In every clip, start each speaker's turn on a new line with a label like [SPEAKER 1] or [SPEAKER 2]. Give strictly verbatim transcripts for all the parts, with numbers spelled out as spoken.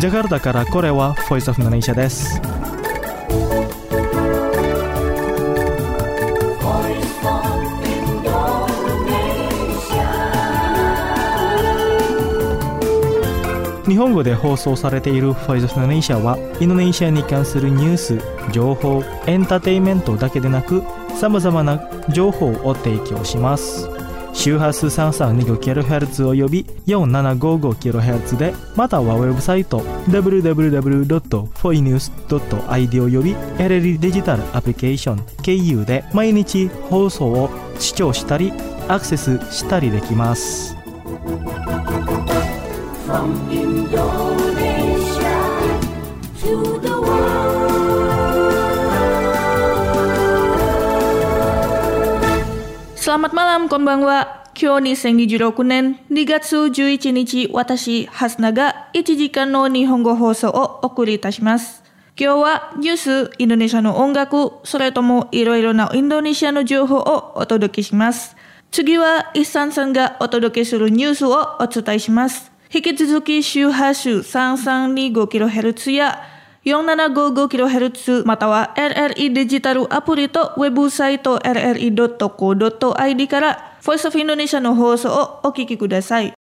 [SPEAKER 1] ジャカルタからこれは Voice of Indonesia です。日本語で放送されている Voice of Indonesia はインドネシアに関するニュース、情報、エンターテインメントだけでなくさまざまな情報を提供します。周波数 さんさんにごキロヘルツ および よんななごごキロヘルツ で、またはウェブサイト ダブリューダブリューダブリュードットフォイニュースドットアイディー および エルエルイー デジタルアプリケーション経由で毎日放送を視聴したりアクセスしたりできます。From Indonesia to the world.
[SPEAKER 2] Selamat malam, konbanwa. Kyo niせんにじゅうろくねんにがつじゅういちにち、私、ハスナがいちじかんの日本語放送をお送りいたします。今日はニュース、インドネシアの音楽、それともいろいろなインドネシアの情報をお届けします。次は、イッサンさんがお届けするニュースをお伝えします。引き続き周波数 さんさんにごキロヘルツ や よんななごごキロヘルツ または エルエルイー デジタルアプリとウェブサイト エルエルイードットコードットアイディー から Voice of Indonesia の放送をお聞きください。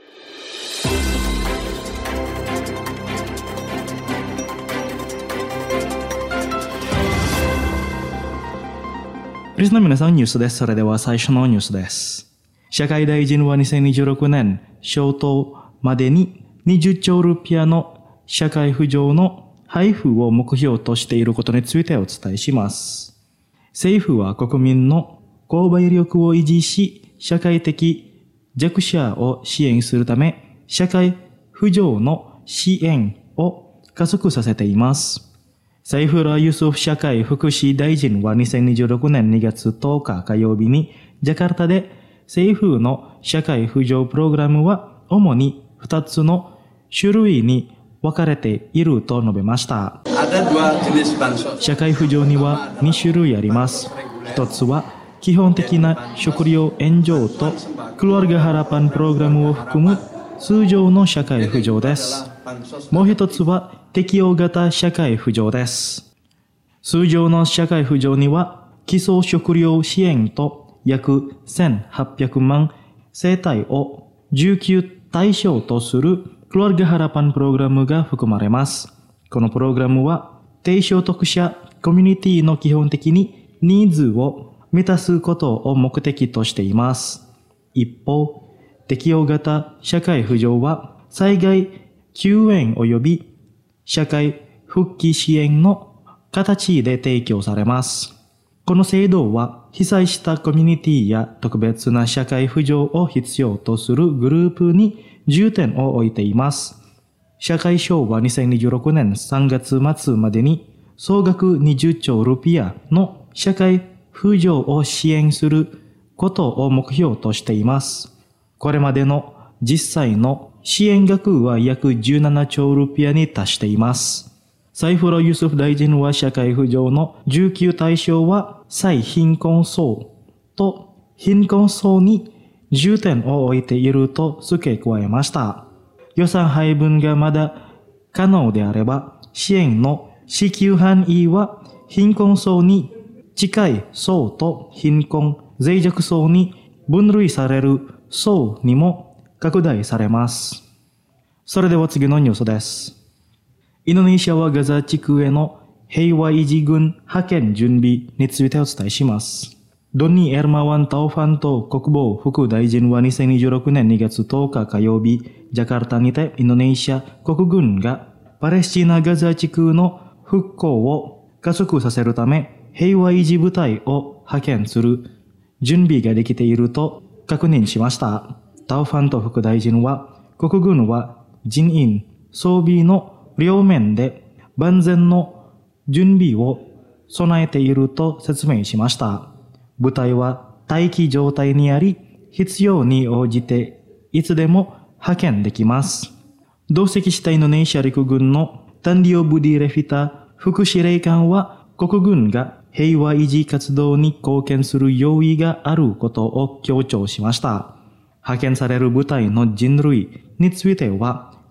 [SPEAKER 1] リスナー皆さん、ニュースです。それでは最初のニュースです。社会大臣はにせんにじゅうろくねん消灯までににじゅっちょうルピアの社会扶助の配布を目標としていることについてお伝えします。政府は国民の購買力を維持し、社会的弱者を支援するため、社会扶助の支援を加速させています。サイフラ・ユスフ社会福祉大臣はにせんにじゅうろくねんにがつとおか火曜日にジャカルタで政府の社会扶助プログラムは主にふたつの種類に分かれていると述べました。社会扶助にはにしゅるいあります。ひとつは基本的な食料援助とクルワルガハラパンプログラムを含む通常の社会扶助です。もう一つは適用型社会扶助です。通常の社会扶助には基礎食料支援と約せんはっぴゃくまん世帯を受給対象とするクルワルガハラパンプログラムが含まれます。このプログラムは低所得者コミュニティの基本的にニーズを満たすことを目的としています。一方、適用型社会扶助は災害救援及び社会復帰支援の形で提供されます。この制度は被災したコミュニティや特別な社会扶助を必要とするグループに重点を置いています。社会省はにせんにじゅうろくねんさんがつまつまでに総額にじゅっちょうルピアの社会扶助を支援することを目標としています。これまでの実際の支援額は約じゅうななちょうルピアに達しています。サイフラ・ユスフ大臣は社会扶助の受給対象は最貧困層と貧困層に重点を置いていると付け加えました。予算配分がまだ可能であれば、支援の支給範囲は貧困層に近い層と貧困脆弱層に分類される層にも拡大されます。それでは次のニュースです。インドネシアはガザ地区への平和維持軍派遣準備についてお伝えします。ドニー・エルマワン・タオファント国防副大臣はにせんにじゅうろくねんにがつとおか火曜日、ジャカルタにてインドネシア国軍がパレスチナガザ地区の復興を加速させるため平和維持部隊を派遣する準備ができていると確認しました。タオファント副大臣は国軍は人員、装備の両面で万全の準備を備えていると説明しました。部隊は待機状態にあり、必要に応じていつでも派遣できます。同席したインドネシア陸軍のタンディオ・ブディ・レフィタ副司令官は、国軍が平和維持活動に貢献する用意があることを強調しました。派遣される部隊の人類については、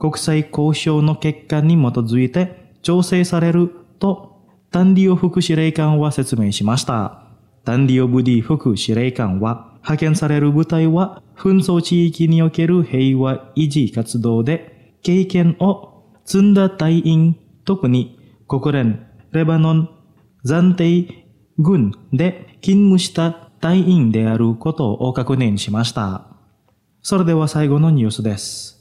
[SPEAKER 1] 国際交渉の結果に基づいて調整されるとタンディオ副司令官は説明しました。タンディオブディ副司令官は派遣される部隊は紛争地域における平和維持活動で経験を積んだ隊員、特に国連レバノン暫定軍で勤務した隊員であることを確認しました。それでは最後のニュースです。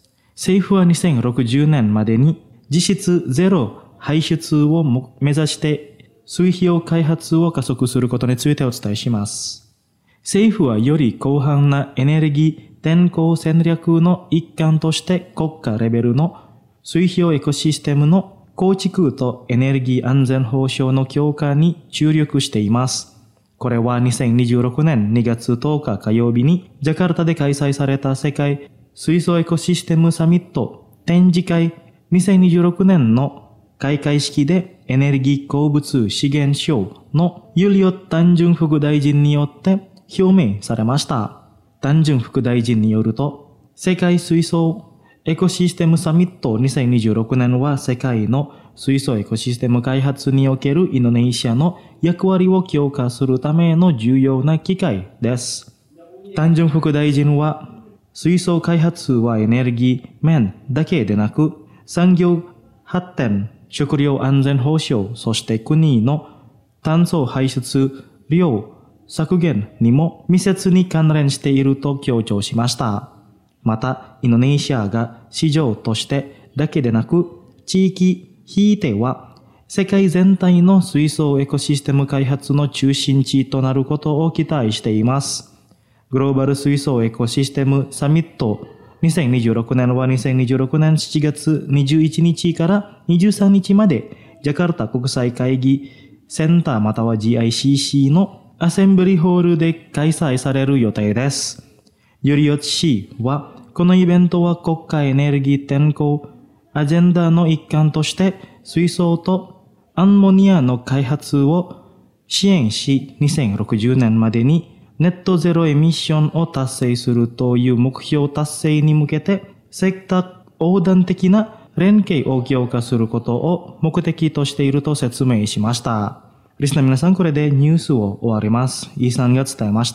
[SPEAKER 1] 政府はにせんろくじゅうねんまでに実質ゼロ排出を目指して水氷開発を加速することについてお伝えします。政府はより広範なエネルギー天候戦略の一環として国家レベルの水氷エコシステムの構築とエネルギー安全保障の強化に注力しています。これはにせんにじゅうろくねんにがつとおか火曜日にジャカルタで開催された世界水素エコシステムサミット展示会にせんにじゅうろくねんの開会式でエネルギー鉱物資源省のユリオ・タンジュン副大臣によって表明されました。タンジュン副大臣によると、世界水素エコシステムサミットにせんにじゅうろくねんは世界の水素エコシステム開発におけるインドネシアの役割を強化するための重要な機会です。タンジュン副大臣は、水素開発はエネルギー面だけでなく、産業発展、食料安全保障、そして国の炭素排出量削減にも密接に関連していると強調しました。また、インドネシアが市場としてだけでなく、地域ひいては世界全体の水素エコシステム開発の中心地となることを期待しています。グローバル水素エコシステムサミットにせんにじゅうろくねんはにせんにじゅうろくねんしちがつにじゅういちにちからにじゅうさんにちまでジャカルタ国際会議センターまたは ジーアイシーシー のアセンブリホールで開催される予定です。ユリオチ氏はこのイベントは国家エネルギー天候アジェンダの一環として水素とアンモニアの開発を支援しにせんろくじゅうねんまでにネットゼロエミッションを達成するという目標達成に向けてセクター横断的な連携を強化することを目的としていると説明しました。リスナー皆さん、これでニュースを終わります。イーさんが伝えました。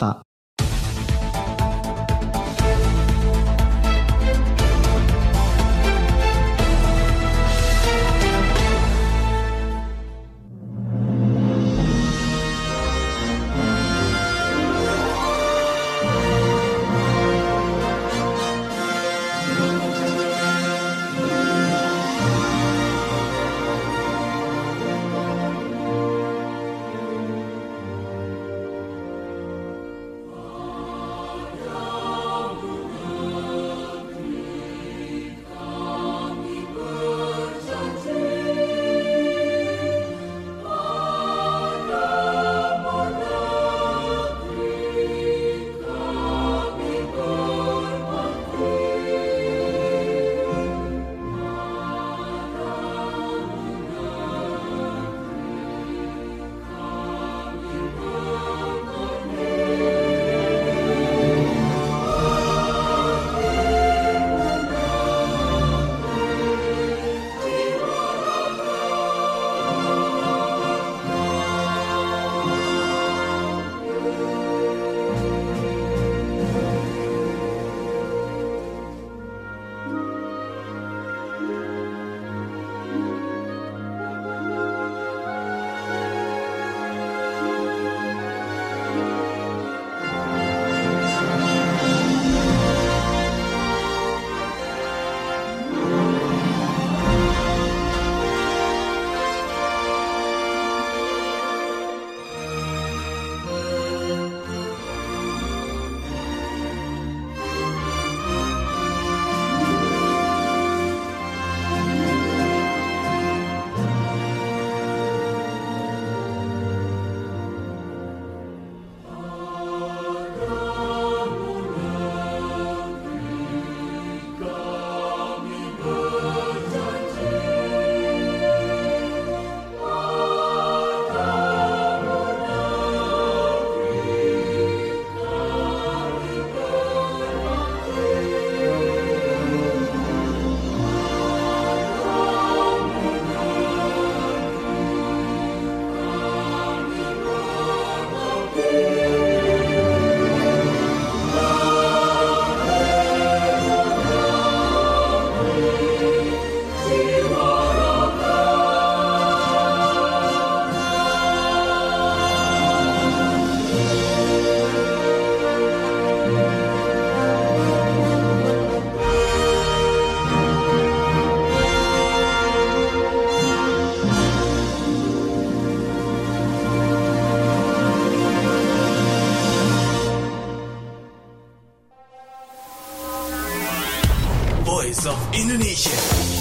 [SPEAKER 3] Indonesia.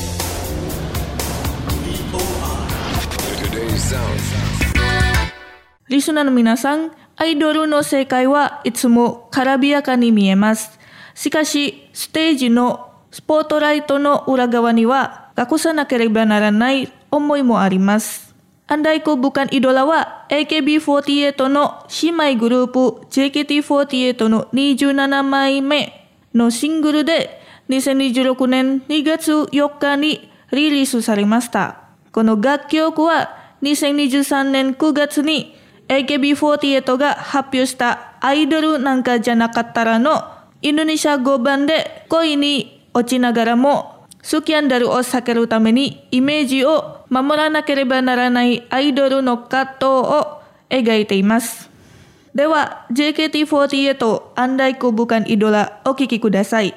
[SPEAKER 3] Today's sound.
[SPEAKER 2] Listenerの皆さん、アイドルの世界はいつもきらびやかに見えます。しかし、ステージのスポットライトの裏側には隠さなければならない思いもあります。Andaiku Bukan Idolaは エーケービーフォーティーエイト の姉妹グループ ジェーケーティーフォーティーエイト のにじゅうななまいめのシングルでにせんにじゅうろくねんにがつよっかにリリースされました。この楽曲はにせんにじゅうさんねんくがつに エーケービーフォーティーエイト が発表したアイドルなんかじゃなかったらのインドネシア語版で恋に落ちながらもスキャンダルを避けるためにイメージを守らなければならないアイドルの葛藤を描いています。では ジェーケーティーフォーティーエイト Andaiku Bukan Idola お聴きください。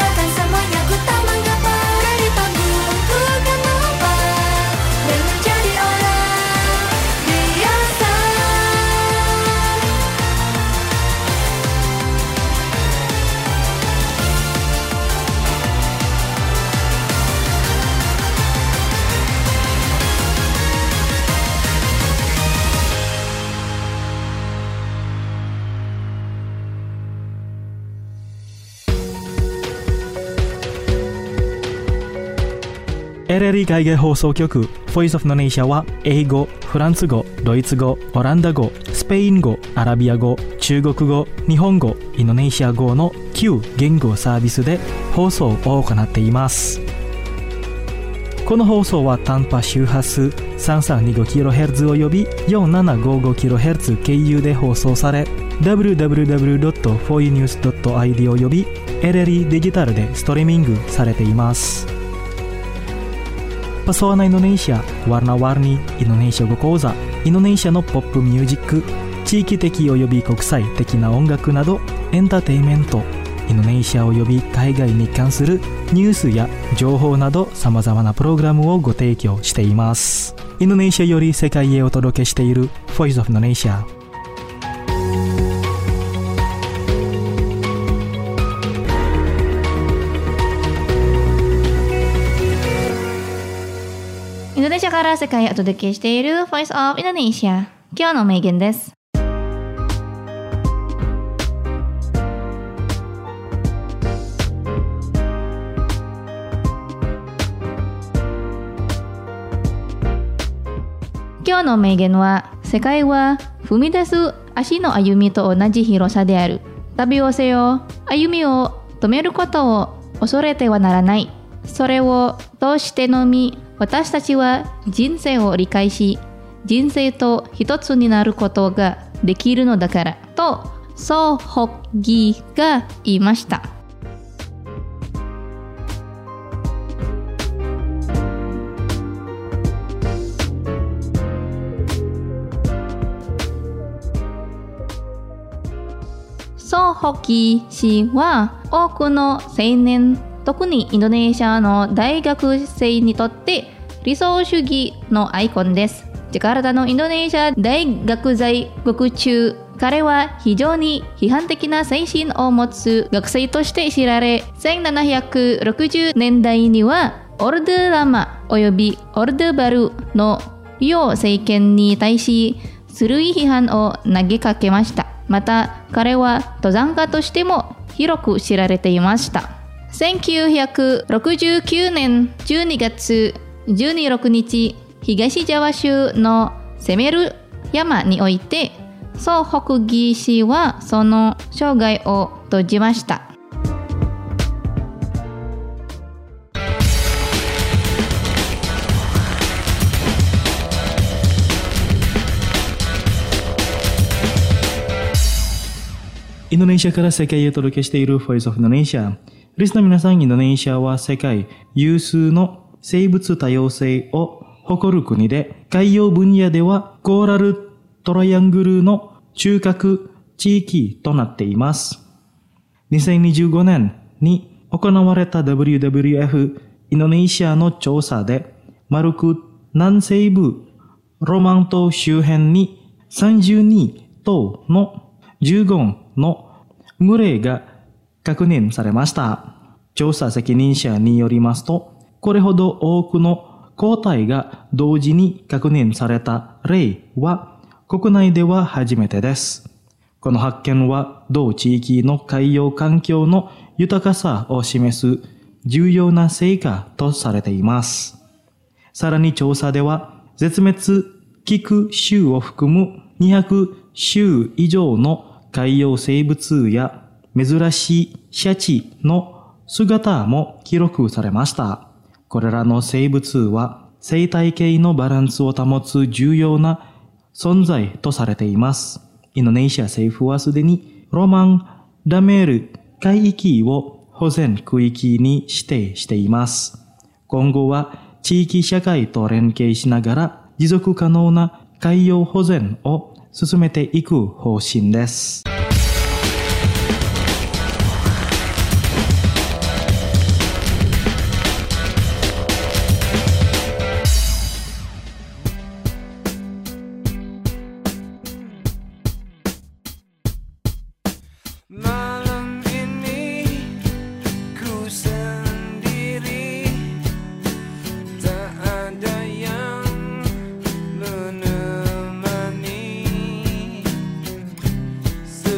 [SPEAKER 4] Semuanya ku tak mengapa dari panggung ku kan lupa dan menjadi
[SPEAKER 1] エルエルイー 海外放送局 Voice of Indonesia は英語、フランス語、ドイツ語、オランダ語、スペイン語、アラビア語、中国語、日本語、インドネシア語のきゅう言語サービスで放送を行っています。この放送は短波周波数 さんさんにごキロヘルツ および よんななごごキロヘルツ 経由で放送され ダブリューダブリューダブリュードットフォーユーニュースドットアイディー および エルエルイー デジタルでストリーミングされています。Pesona Indonesia, Warna-warni Indonesia語講座、インドネシアのポップミュージック、地域的および国際的な音楽などエンターテインメント、インドネシアおよび海外に関するニュースや情報などさまざまなプログラムをご提供しています。インドネシアより世界へお届けしている Voice of Indonesia。
[SPEAKER 3] インドネシアから世界へお届けしている Voice of Indonesia。今日の名言です。今日の名言は、世界は踏み出す足の歩みと同じ広さである。旅をせよ、歩みを止めることを恐れてはならない。それを通してのみ、私たちは人生を理解し、人生と一つになることができるのだから、とソ・ホクギが言いました。ソ・ホクギ氏は多くの青年、特にインドネシアの大学生にとって理想主義のアイコンです。ジャカルタのインドネシア大学在学中、彼は非常に批判的な精神を持つ学生として知られ、せんななひゃくろくじゅうねんだいにはオルドゥラマおよびオルドゥバルの両政権に対し鋭い批判を投げかけました。また彼は登山家としても広く知られていました。せんきゅうひゃくろくじゅうきゅうねんじゅうにがつじゅうろくにち、東ジャワ州のセメル山において、ソ・ホクギ氏はその生涯を閉じました。
[SPEAKER 1] インドネシアから世界へお届けしている Voice of Indonesia。リスナーの皆さん、インドネシアは世界有数の生物多様性を誇る国で、海洋分野ではコーラルトライアングルの中核地域となっています。にせんにじゅうごねんに行われた ダブリューダブリューエフ インドネシアの調査で、マルク南西部ロマン島周辺にさんじゅうにとうのジュゴンの群れが確認されました。調査責任者によりますと、これほど多くの個体が同時に確認された例は国内では初めてです。この発見は同地域の海洋環境の豊かさを示す重要な成果とされています。さらに調査では絶滅危惧種を含むにひゃくしゅう以上の海洋生物や珍しいシャチの姿も記録されました。これらの生物は生態系のバランスを保つ重要な存在とされています。インドネシア政府はすでにロマン・ダメール海域を保全区域に指定しています。今後は地域社会と連携しながら持続可能な海洋保全を進めていく方針です。
[SPEAKER 4] Semua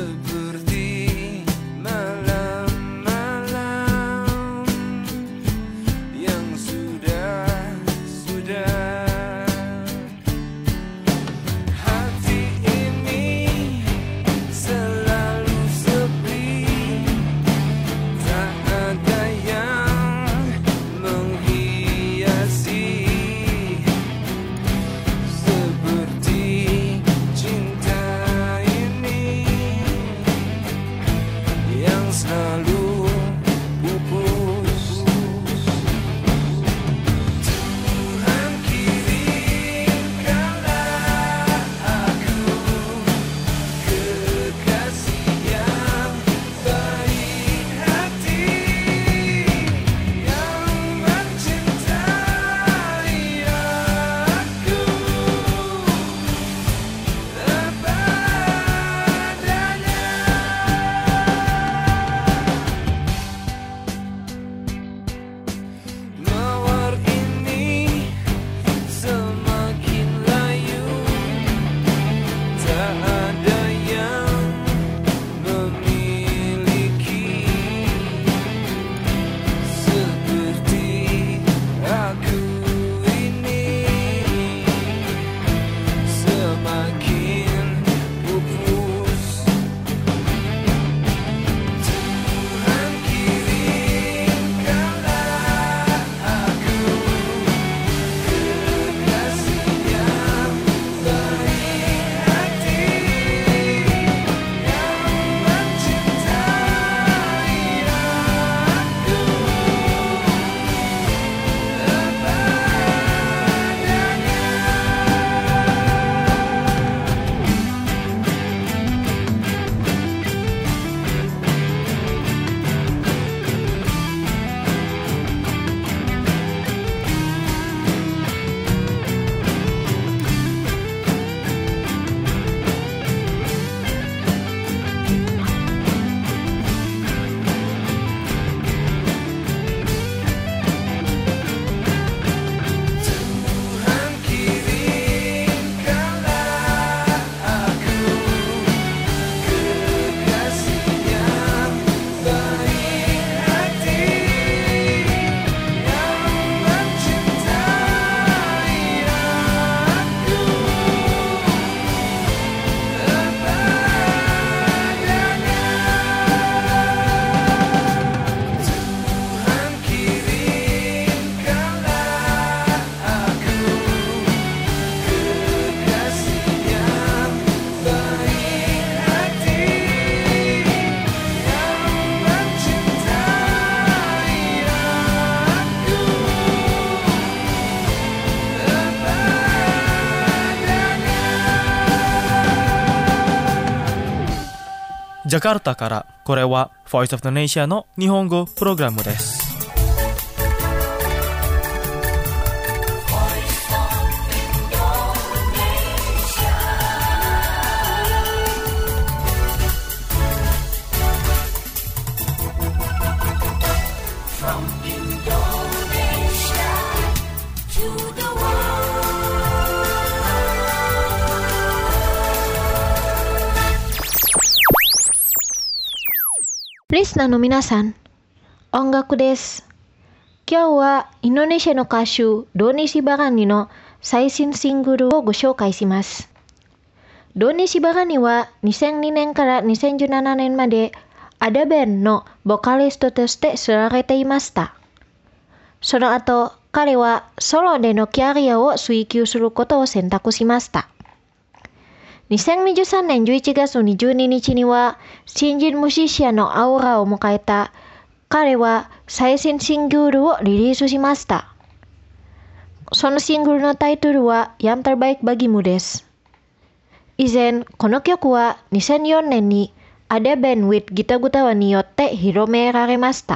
[SPEAKER 1] ジャカルタから、これは Voice of Indonesia の日本語プログラムです。
[SPEAKER 4] リスナーの皆さん、音楽です。今日はインドネシアの歌手ドニシバガニの最新シングルをご紹介します。ドニシバガニはにせんにねんからにせんじゅうななねんまでアダベンのボカリストとして知られていました。その後、彼はソロでのキャリアを追求することを選択しました。にせんにじゅうさんねんじゅういちがつにじゅうににちには新人ミュージシャンのアウラを迎えた彼は最新シングルをリリースしました。そのシングルのタイトルはYang Terbaik Bagimuです。以前、この曲はにせんよねんにアダベン with ギタグタワによって広められました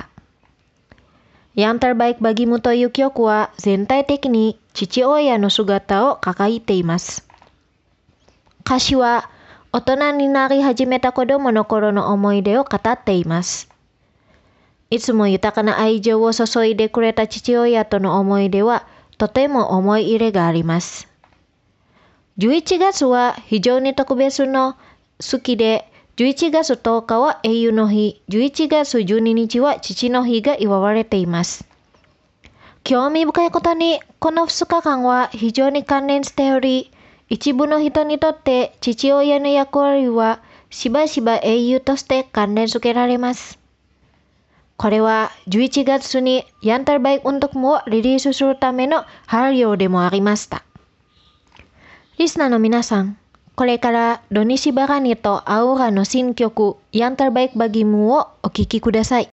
[SPEAKER 4] 。Yang Terbaik Bagimuという曲は全体的に父親の姿を描いています。歌詞は大人になり始めた子供の頃の思い出を語っています。いつも豊かな愛情を注いでくれた父親との思い出はとても思い入れがあります。じゅういちがつは非常に特別の好きで、じゅういちがつとおかは英雄の日、じゅういちがつじゅうににちは父の日が祝われています。興味深いことに、このふつかかんは非常に関連しており、一部の人にとって父親の役割はしばしば英雄として関連付けられます。これはじゅういちがつにYang Terbaik Untukmuをリリースするための配慮でもありました。リスナーの皆さん、これからドニシバガニとアウラの新曲Yang Terbaik Bagimuをお聴きください。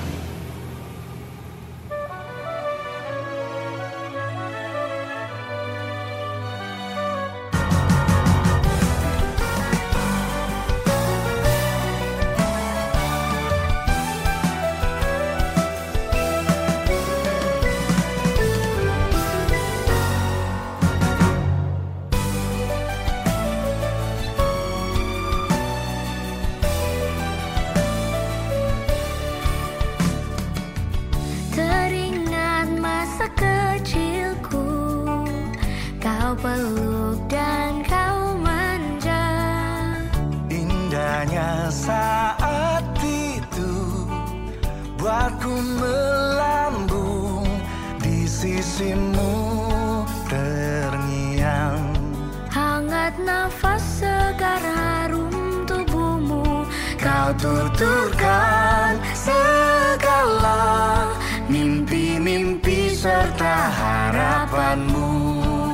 [SPEAKER 5] peluk dan kau manja. Indahnya saat itu buatku melambung di sisimu terngiang. Hangat nafas segar harum tubuhmu, kau tuturkan segala mimpi-mimpi serta harapanmu.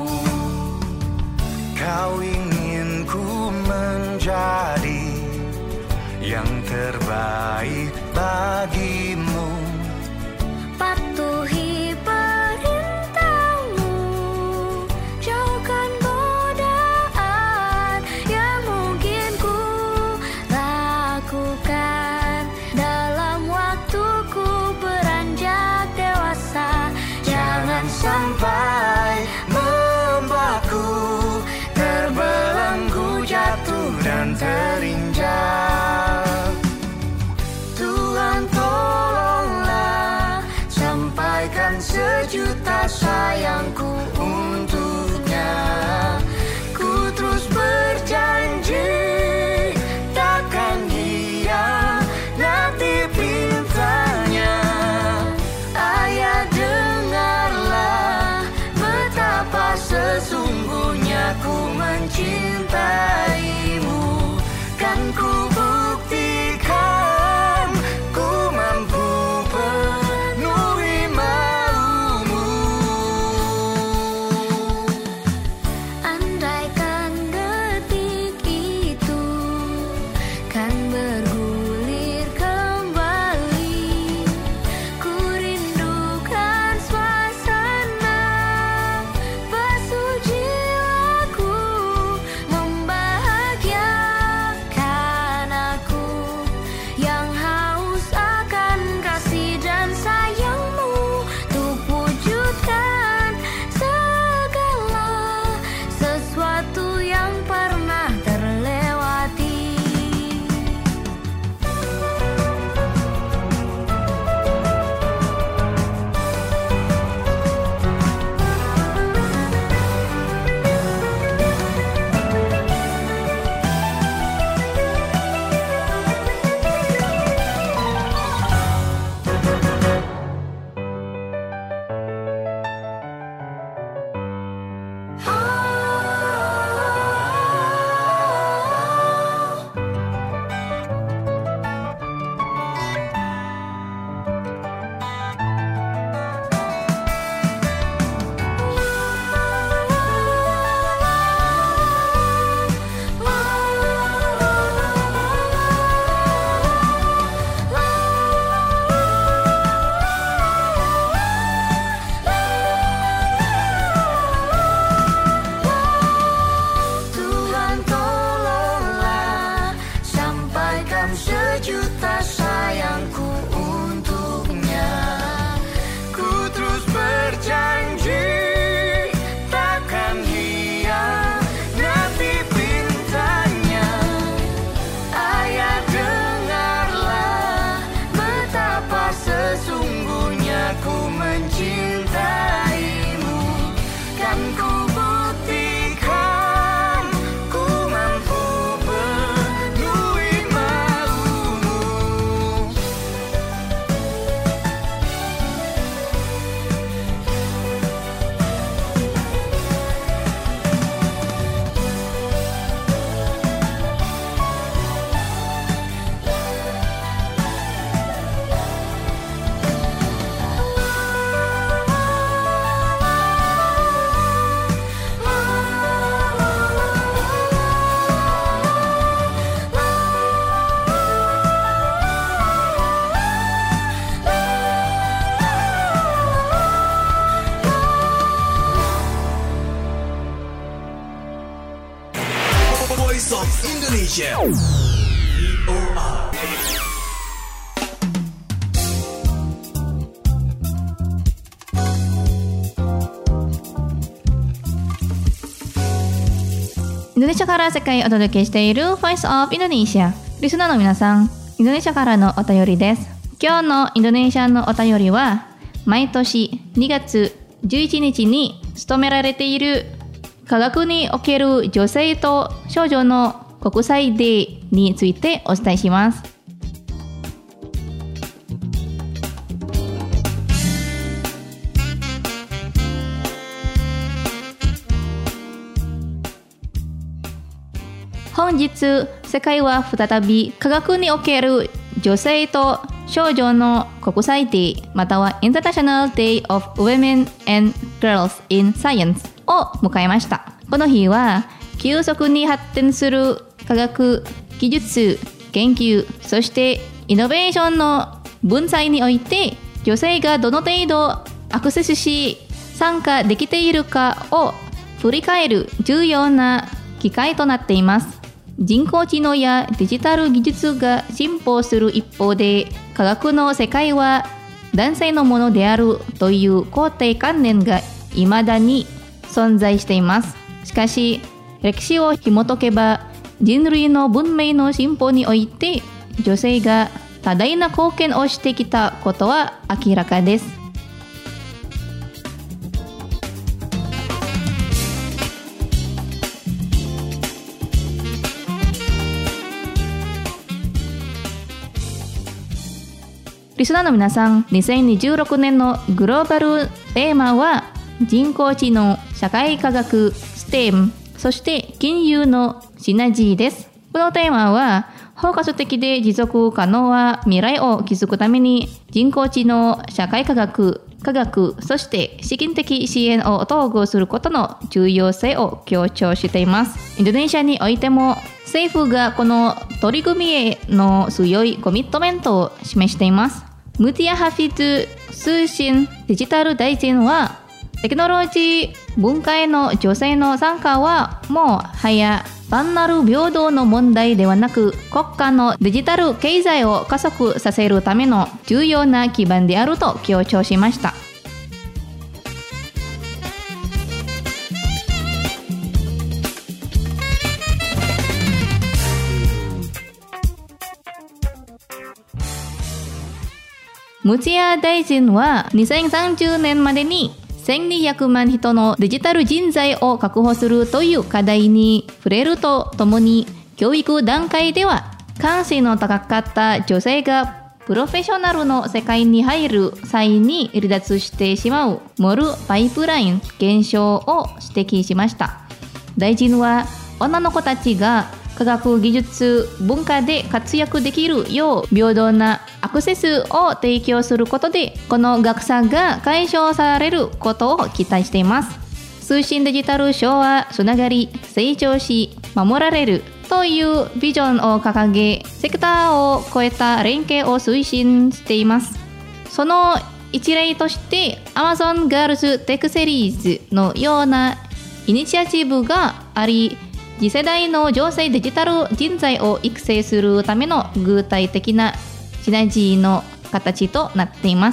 [SPEAKER 5] Kau ingin ku menjadi yang terbaik bagimu. Patuhi perintahmu, jauhkan godaan yang mungkin ku lakukan dalam waktu
[SPEAKER 6] Indonesia. V O R
[SPEAKER 3] インドネシアから世界をお届けしている Voice of Indonesia。 リスナーの皆さん、インドネシアからのお便りです。今日のインドネシアのお便りは、毎年にがつじゅういちにちに務められている科学における女性と少女の国際デーについてお伝えします。本日、世界は再び科学における女性と少女の国際デー、または International Day of Women and Girls in Science を迎えました。この日は、急速に発展する科学、技術、研究、そしてイノベーションの分際において、女性がどの程度アクセスし、参加できているかを振り返る重要な機会となっています。人工知能やデジタル技術が進歩する一方で、科学の世界は男性のものであるという肯定観念が未だに存在しています。しかし、歴史を紐解けば、人類の文明の進歩において、女性が多大な貢献をしてきたことは明らかです。リスナーの皆さん、にせんにじゅうろくねんのグローバルテーマは人工知能、社会科学、ステム、そして金融のシナジーです。このテーマは包括的で持続可能な未来を築くために人工知能、社会科学、科学、そして資金的支援を統合することの重要性を強調しています。インドネシアにおいても政府がこの取り組みへの強いコミットメントを示しています。ムティア・ハフィズ通信デジタル大臣は、テクノロジー文化への女性の参加はもはや単なる平等の問題ではなく、国家のデジタル経済を加速させるための重要な基盤であると強調しました。ムティア大臣はにせんさんじゅうねんまでにせんにひゃくまん人のデジタル人材を確保するという課題に触れるとともに、教育段階では関心の高かった女性がプロフェッショナルの世界に入る際に離脱してしまうモルパイプライン現象を指摘しました。大臣は、女の子たちが科学技術文化で活躍できるよう平等なアクセスを提供することで、この格差が解消されることを期待しています。通信デジタル省はつながり、成長し、守られるというビジョンを掲げ、セクターを超えた連携を推進しています。その一例として Amazon Girls Tech Series のようなイニシアチブがあり、次世代の女性デジタル人材を育成するための具体的なシナジーの形となっています。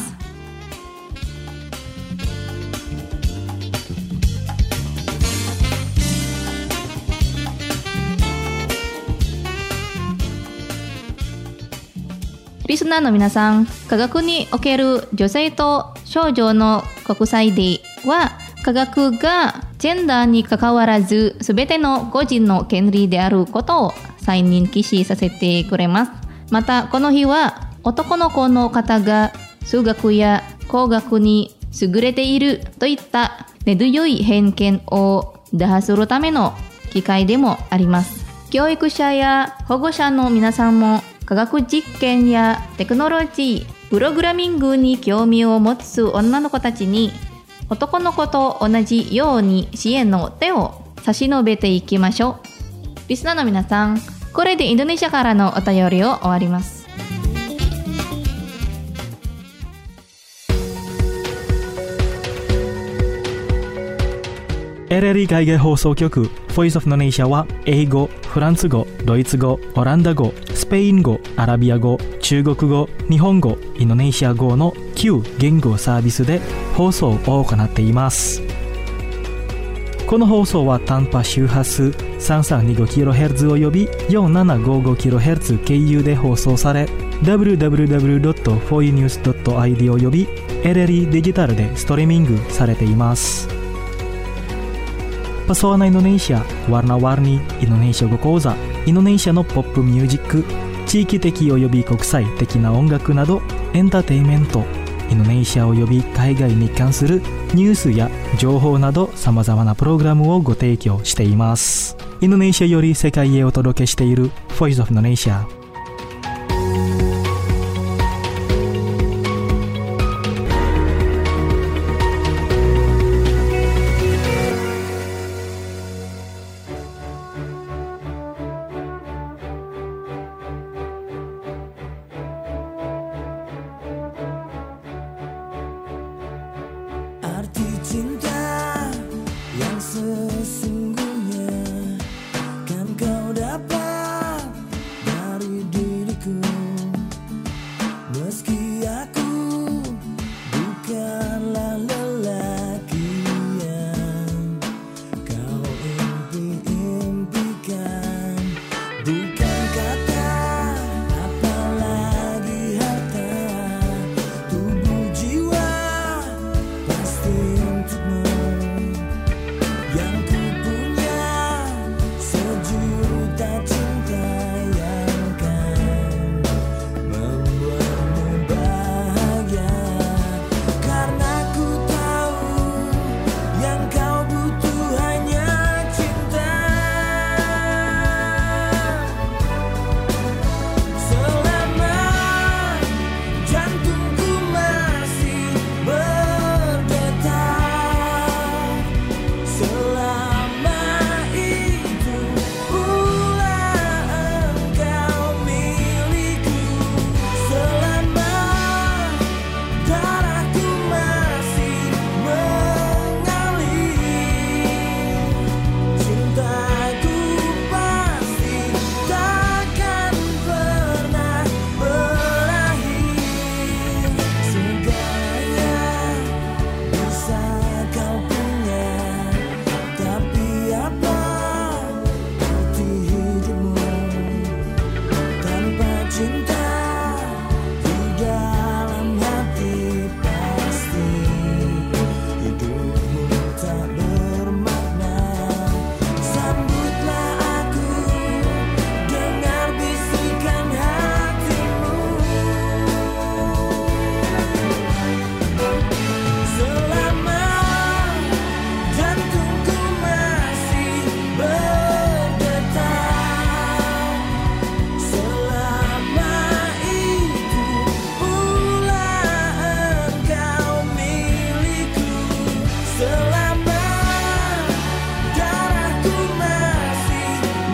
[SPEAKER 3] リスナーの皆さん、科学における女性と少女の国際デーは、科学がジェンダーに関わらず全ての個人の権利であることを再認識させてくれます。またこの日は男の子の方が数学や工学に優れているといった根強い偏見を打破するための機会でもあります。教育者や保護者の皆さんも科学実験やテクノロジー、プログラミングに興味を持つ女の子たちに男の子と同じように支援の手を差し伸べていきましょう。リスナーの皆さん、これでインドネシアからのお便りを終わります。
[SPEAKER 1] エルエルイ 海外放送局 Voice of Indonesia は英語、フランス語、ドイツ語、オランダ語、スペイン語、アラビア語、中国語、日本語、インドネシア語のきゅう言語サービスで放送を行っています。この放送は短波周波数 さんさんにごキロヘルツ および よんななごごキロヘルツ 経由で放送され ダブリューダブリューダブリュードットフォーユーニュースドットアイディー および エルエルイー デジタルでストリーミングされています。Pesona Indonesia, warna-warni Indonesia 語講座、インドネシアのポップミュージック、地域的および国際的な音楽などエンターテインメント、インドネシアおよび海外に関するニュースや情報など様々なプログラムをご提供しています。インドネシアより世界へお届けしている Voice of Indonesia。
[SPEAKER 7] Arti cinta yang sesungguhnya kan kau dapat dari diriku, meski aku bukanlah lelaki yang kau impi-impikan. Bukan kata apalagi harta, tubuh jiwa pasti untukmu. Yang ku punya sejuta cinta yang kan membuatmu bahagia. Karena ku tahu yang kau butuh hanya cinta. Selama jantungku masih berdetak, selama itu pula engkau milikku. Selama darahku masih mengalir, cintaku pasti takkan pernah berakhir. Segalanya bisa kau punya, tapi apa arti hidupmu tanpa cinta di dalam hati? Pasti hidupmu tak bermakna. Sambutlah aku, dengar bisikan hatimu. Selama jantungku masih berdetak, selama itu pula engkau milikku. Selama darahku masih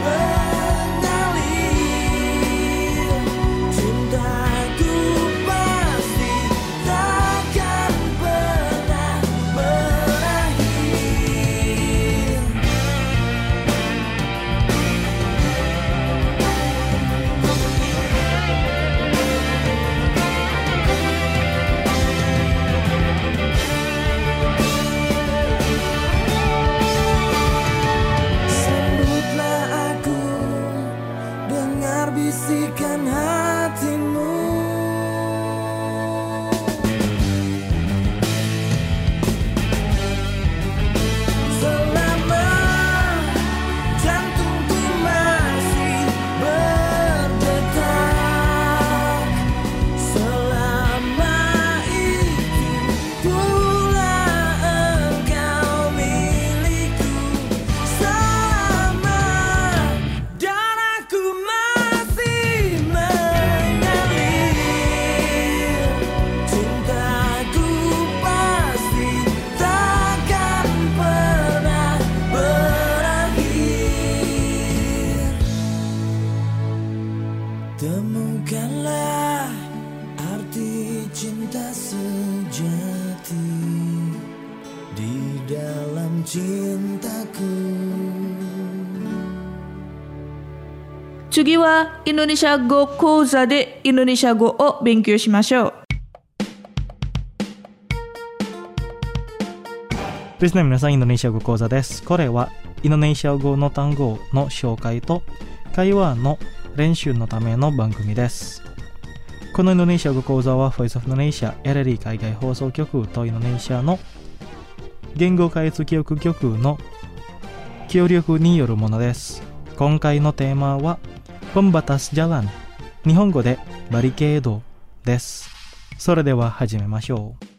[SPEAKER 7] mengalir, cintaku pasti takkan pernah berakhir. Sambutlah aku, dengar bisikan hatimu. Selama jantungku masih berdetak, selama itu pula engkau milikku. Selama darahku masih mengalir, cintaku pasti takkan pernah berakhir. Temukanlah arti cinta sejati di dalam cintaku.
[SPEAKER 2] 次はインドネシア語講座でインドネシア語を勉強しましょう。
[SPEAKER 1] リスナーの皆さん、インドネシア語講座です。これはインドネシア語の単語の紹介と会話の練習のための番組です。このインドネシア語講座は Voice of Indonesia エルエルイー 海外放送局とインドネシアの言語開発教育局の協力によるものです。今回のテーマはPembatas Jalan、日本語でバリケードです。それでは始めましょう。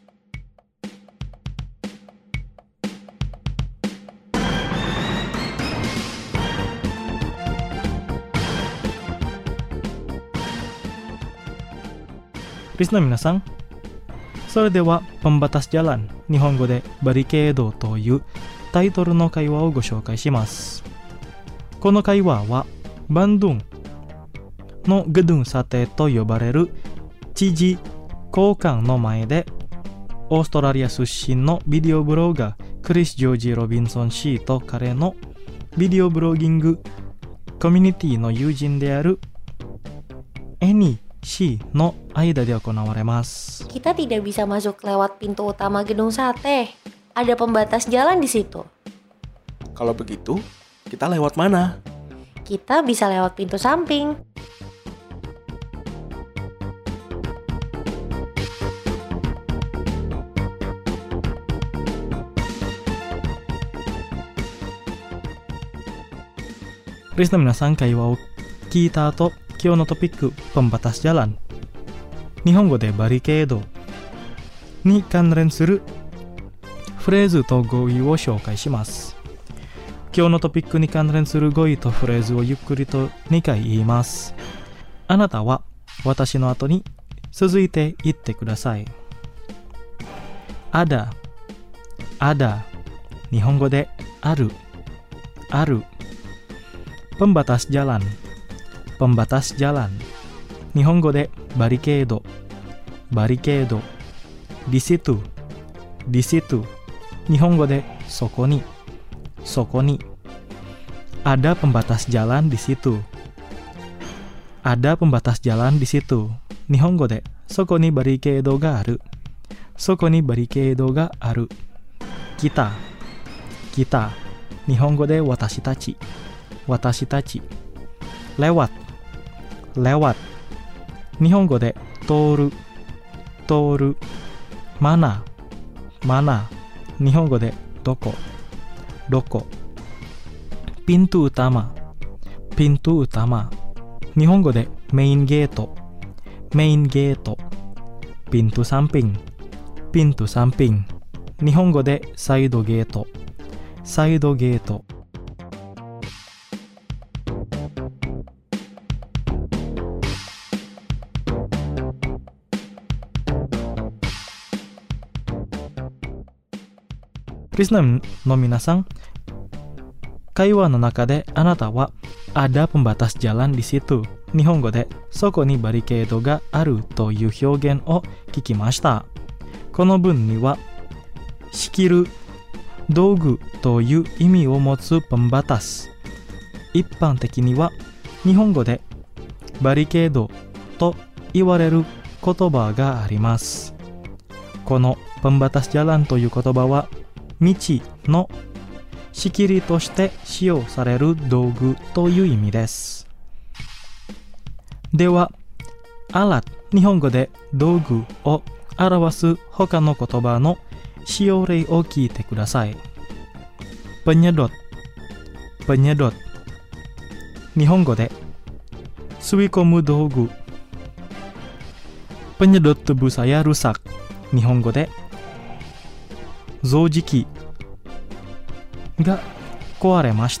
[SPEAKER 1] リスナーの皆さん、それではPembatas Jalan、日本語でバリケードというタイトルの会話をご紹介します。この会話はバンドゥンのGedung Sateと呼ばれる知事公館の前でオーストラリア出身のビデオブロガークリス・ジョージ・ロビンソン氏と彼のビデオブロギングコミュニティの友人であるエニ氏の間で行われます。
[SPEAKER 8] Kita tidak bisa masuk lewat pintu utama Gedung Sate. Ada pembatas jalan di situ.
[SPEAKER 9] Kalau begitu, kita lewat mana?
[SPEAKER 8] Kita bisa lewat pintu samping.
[SPEAKER 1] リスナーの皆さん、会話を聞いた後、今日のトピック、Pembatas Jalan、日本語でバリケードに関連するフレーズと語彙を紹介します。今日のトピックに関連する語彙とフレーズをゆっくりとにかい言います。あなたは私の後に続いて言ってください。ada、ada、日本語である、ある。Pembatas Jalan、Pembatas Jalan、日本語でバリケード、バリケード。Di situ、Di situ、日本語でそこに、そこに。Ada pembatas jalan di situ、Ada pembatas jalan di situ、日本語でそこにバリケードがある、そこにバリケードがある。Kita、Kita、日本語で私たち、私たち。Lewat、lewat、日本語で通る、通る。Mana、mana、日本語でどこ、どこ。Pintu utama、pintu utama、日本語でメインゲート、メインゲート。Pintu samping、pintu samping、日本語でサイドゲート、サイドゲート。リスナーの皆さん、会話の中であなたはada pembatas jalan di situ、日本語でそこにバリケードがあるという表現を聞きました。この文には仕切る道具という意味を持つpembatas、一般的には日本語でバリケードと言われる言葉があります。このpembatas jalanという言葉は道の仕切りとして使用される道具という意味です。では、alat、日本語で道具を表す他の言葉の使用例を聞いてください。penyedot、penyedot、日本語で吸い込む道具。penyedot tubuh saya rusak、日本語で増磁器が壊れました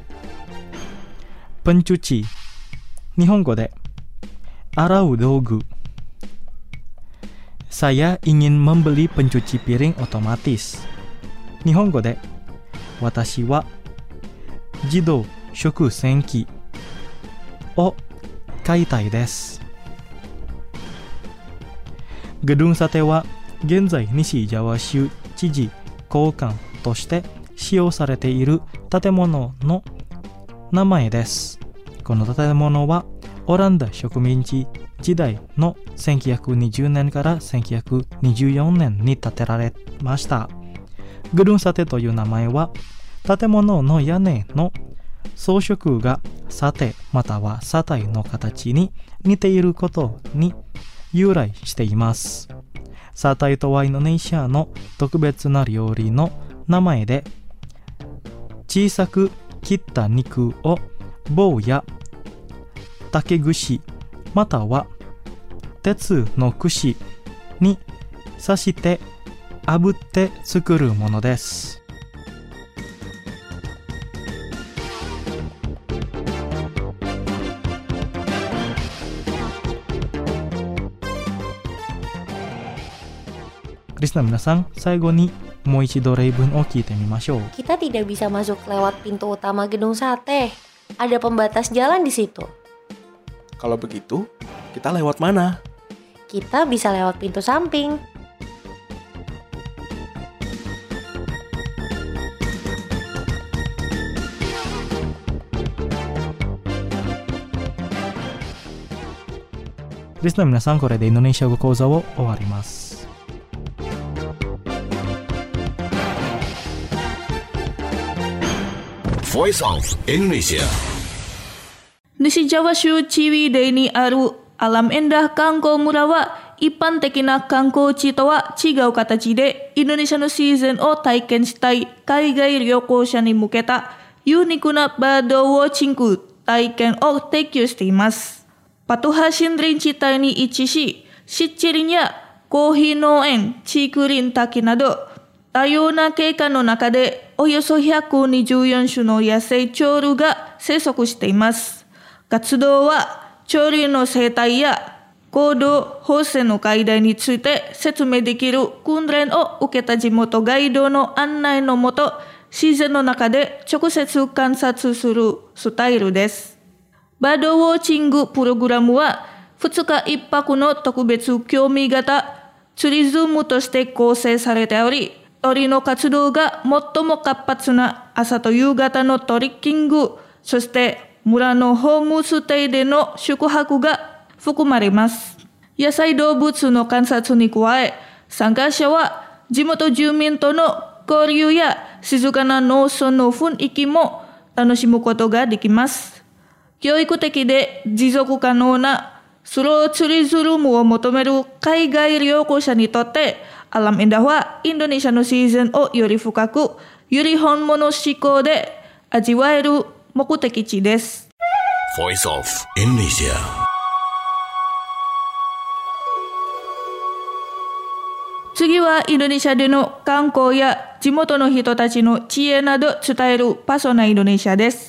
[SPEAKER 1] 。pencuci、日本語で洗う道具。saya ingin membeli pencuci piring otomatis、日本語で私は自動食洗機を買いたいです。Gedung Sateは現在西ジャワ州知事公館として使用されている建物の名前です。 この建物はオランダ植民地時代のせんきゅうひゃくにじゅうねんからせんきゅうひゃくにじゅうよねんに建てられました。グルンサテという名前は建物の屋根の装飾がサテまたはサタイの形に似ていることに由来しています。サタイとはインドネシアの特別な料理の名前で、小さく切った肉を棒や竹串または鉄の串に刺して炙って作るものです。リスナー皆さん、最後にもう一度例文を聞いてみましょう。
[SPEAKER 8] Kita tidak bisa masuk lewat pintu utama gedung sate. Ada pembatas jalan di situ.
[SPEAKER 9] Kalau begitu, kita lewat mana?
[SPEAKER 8] Kita bisa lewat pintu samping.
[SPEAKER 1] Listener 皆さん、これでインドネシア語講座を終わります。
[SPEAKER 6] Voice of Indonesia.
[SPEAKER 2] Di Jawashu Ciwidey ni aru alam endah Kangko Mura wa ipan tekina Kangko Chito wa chigau katachi de Indonesia no season o taiken shitai kaigai ryokosha ni muketa unique na bird watching taiken o teikyu shite imasu. Patuha Shinrin chitai ni ichishi, shichirinya kohi noen, chikurin taki nado 多様な経過の中でおよそひゃくにじゅうよん種の野生鳥類が生息しています。活動は鳥類の生態や行動放射の解題について説明できる訓練を受けた地元ガイドの案内のもと、自然の中で直接観察するスタイルです。バードウォッチングプログラムはふつかいっぱくの特別興味型ツリズムとして構成されており、鳥の活動が最も活発な朝と夕方のトリッキング、そして村のホームステイでの宿泊が含まれます。野生動物の観察に加え、参加者は地元住民との交流や静かな農村の雰囲気も楽しむことができます。教育的で持続可能なスローツリズムを求める海外旅行者にとって、Alam Endah wa Indonesia no season o yori fukaku, yori honmono shiko de ajiwaeru mokuteki chi desu.
[SPEAKER 6] Voice of Indonesia.
[SPEAKER 2] 次はインドネシアでの観光や地元の人たちの知恵など伝えるパソナインドネシアです。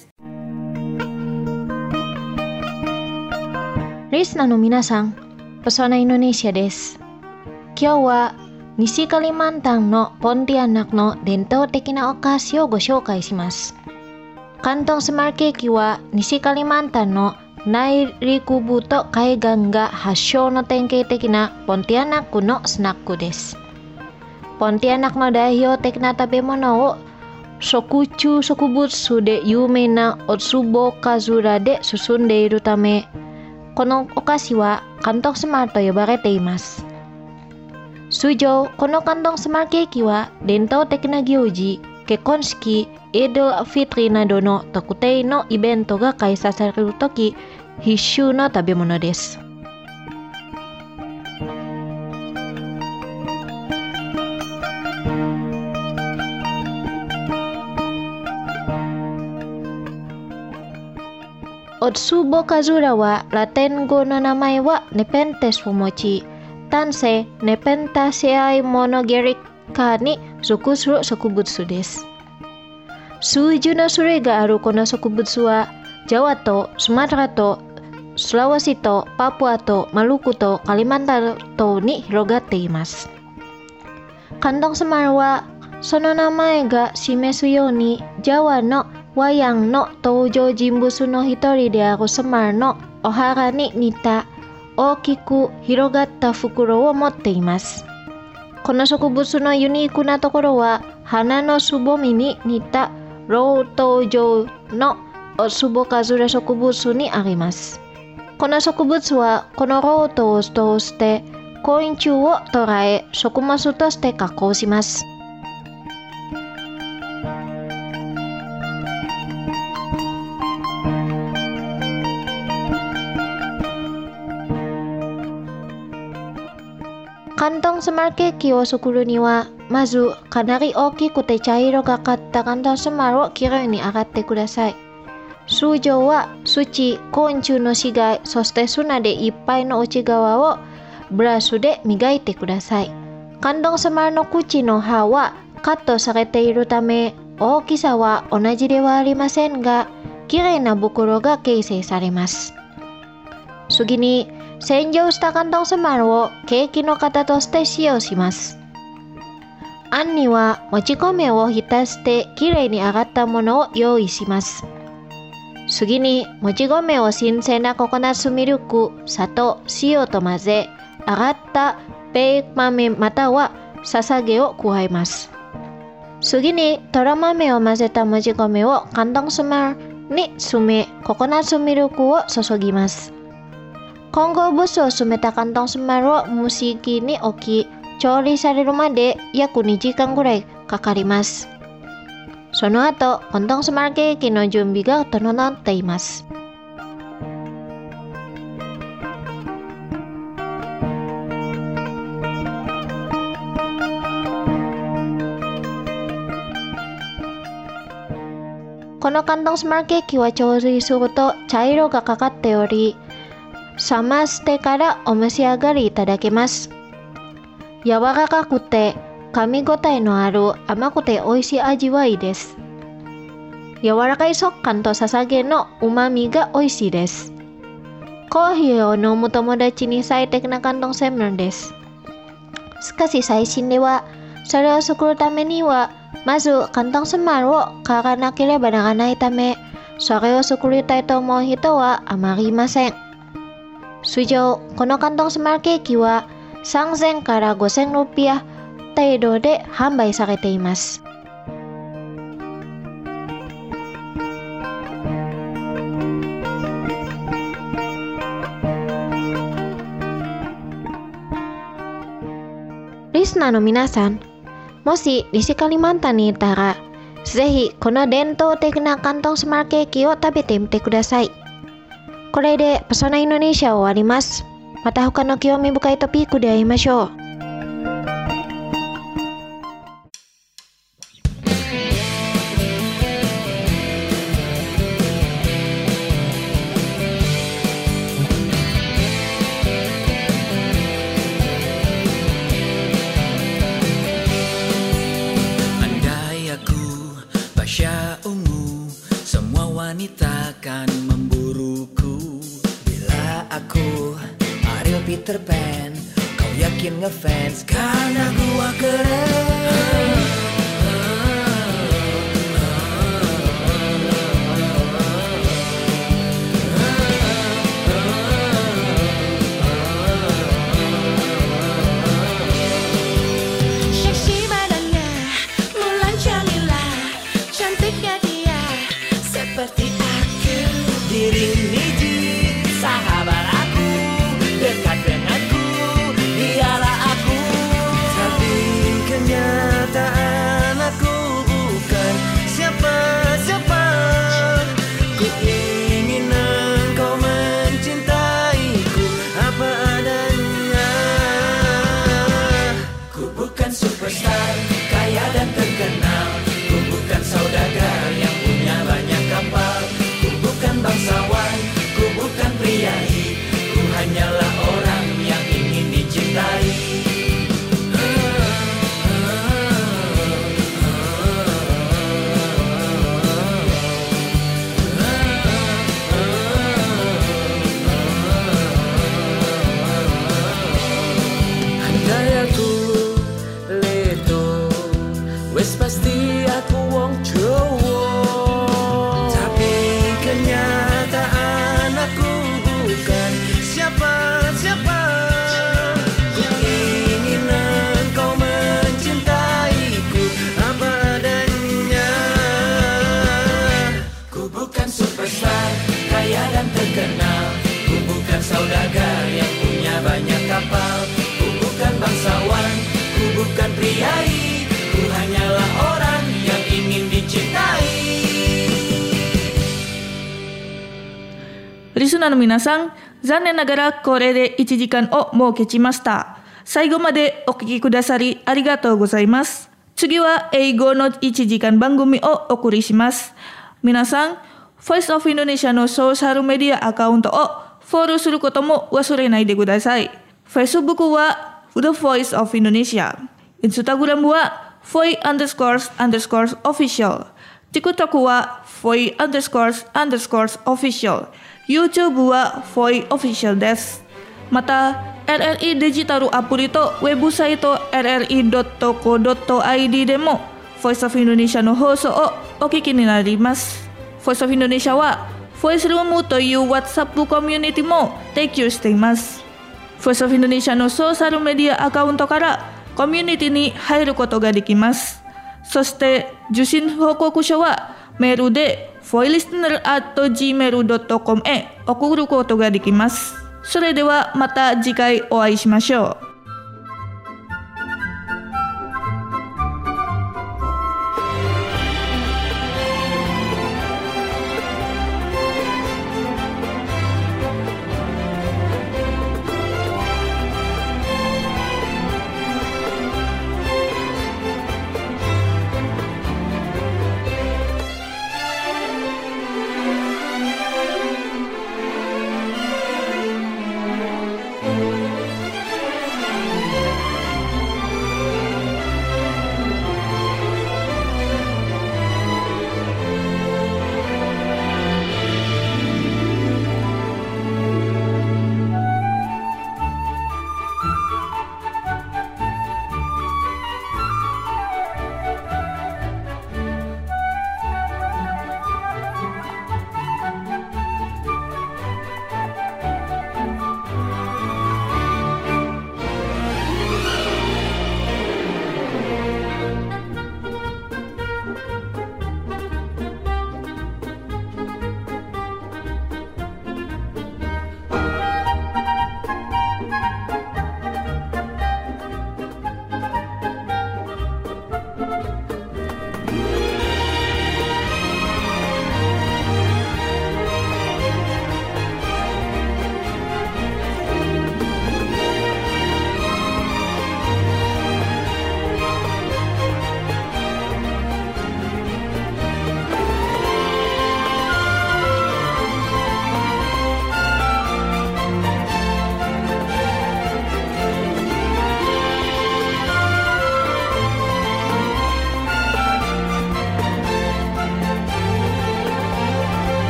[SPEAKER 4] リスナーの皆さん、パソナインドネシアです。今日は西カリマンタンのポンティアナクの伝統的なお菓子をご紹介します。関東スマーケーキは西カリマンタンの内陸部と海岸が発祥の典型的なポンティアナクのスナックです。ポンティアナクの代表的な食べ物をShokuchu Shokubutsuで有名なオツボカズラで進んでいるため、このお菓子は関東スマーと呼ばれています。通常、この関東スマーケーキは伝統的な行事、結婚式、エイドルフィトリなどの特定のイベントが開催されるとき、必須の食べ物です。オツボカズラはラテン語の名前はネペンテスフモチ。丹精ネペンタセアイモノゲリカに属する植物です。数十の種類があるこの植物は、ジャワとスマトラとスラワシとパプアとマルクとカリマンタン島に広がっています。関東スマルはその名前が示すように、ジャワのワヤンの登場人物の一人であるスマルのお腹に似た大きく広がった袋を持っています。この植物のユニークなところは、花のつぼみに似たロート状のおつぼかずれ植物にあります。この植物はこの炉を通して昆虫を捕らえ食物として加工します。関東スマルケーキを作るには、まずかなり大きくて茶色がかった関東スマルをきれいに洗ってください。通常は土、昆虫の死骸、そして砂でいっぱいの内側をブラシで磨いてください。関東スマルの口の刃はカットされているため、大きさは同じではありませんが、きれいな袋が形成されます。次に、洗浄した関東スマルをケーキの型として使用します。あんにはもち米を浸してきれいに洗ったものを用意します。次にもち米を新鮮なココナッツミルク、砂糖、塩と混ぜ、洗ったベーコン豆またはささげを加えます。次にとろ豆を混ぜたもち米を関東スマルに詰め、ココナッツミルクを注ぎます。混合物を詰めた関東スマルを蒸し器に置き、調理されるまで約にじかんぐらいかかります。その後、関東スマルケーキの準備が整っています。この関東スマルケーキは調理すると茶色がかかっており、冷ましてからお召し上がりいただけます。柔らかくて噛み応えのある甘くて美味しい味わいです。柔らかい食感とささげのうまみが美味しいです。コーヒーを飲む友達に最適な関東セムです。しかし最近ではそれを作るためにはまず関東スマルを買わなければならないため、それを作りたいと思う人はあまりいません。通常、この関東スマルケーキはさんぜんからごせんルピア程度で販売されています。リスナーの皆さん、もし西カリマンタンにいたら、ぜひこの伝統的な関東スマルケーキを食べてみてください。これでパソナインドネシアを終わります。また他の興味深いトピックで会いましょう。
[SPEAKER 7] Andai aku Pasha ungu, semua wanita akan memburuku. Bila aku Ariel Peter Pan, kau yakin ngefans karena gua keren.
[SPEAKER 5] Seksi badannya, Mulan Jamila, cantiknya dia seperti aku.
[SPEAKER 7] Diri ini sahabat aku, dekat denganku, dialah aku. Tapi kenyataan aku bukan siapa-siapa. Ku ingin engkau mencintaiku apa adanya. Ku bukan superstar, kaya dan terkenal. Ku bukan saudagar yang punya banyak kapal. Ku bukan bangsawan, ku bukan priayi. Ku hanyalah orang yang ingin dicintai. Andai aku Leto,
[SPEAKER 2] リスナーの皆さん、残念ながらこれでいちじかんを設けちました。最後までお聞きくださりありがとうございます。次は英語のいちじかん番組をお送りします。皆さん、Voice of Indonesia のソーシャルメディアアカウントをフォローすることも忘れないでください。Facebook は The Voice of Indonesia。Instagram は Voice underscores underscores official。TikTok は Voice underscores underscores official。YouTube は Voice official です。また、エルエルイー デジタルアプリとウェブサイト エルエルイードットコードットアイディー でも Voice of Indonesia の放送をお聞きになります。Voice of Indonesia は Voice Room という WhatsApp コミュニティも提供しています。Voice of Indonesia のソーシャルメディアアカウントからコミュニティに入ることができます。そして受信報告書はメールで ボイリスナー アット ジーメール ドット コム へ送ることができます。それではまた次回お会いしましょう。